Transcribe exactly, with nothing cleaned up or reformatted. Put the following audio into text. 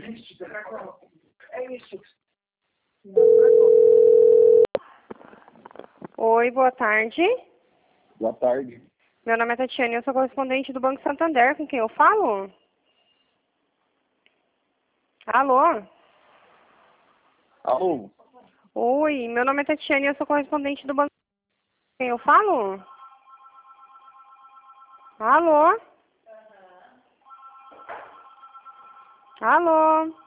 É isso. Oi, boa tarde. Boa tarde. Meu nome é Tatiane, eu sou correspondente do Banco Santander, com quem eu falo? Alô? Alô? Oi, meu nome é Tatiane, eu sou correspondente do Banco Santander, com quem eu falo? Alô? Alô?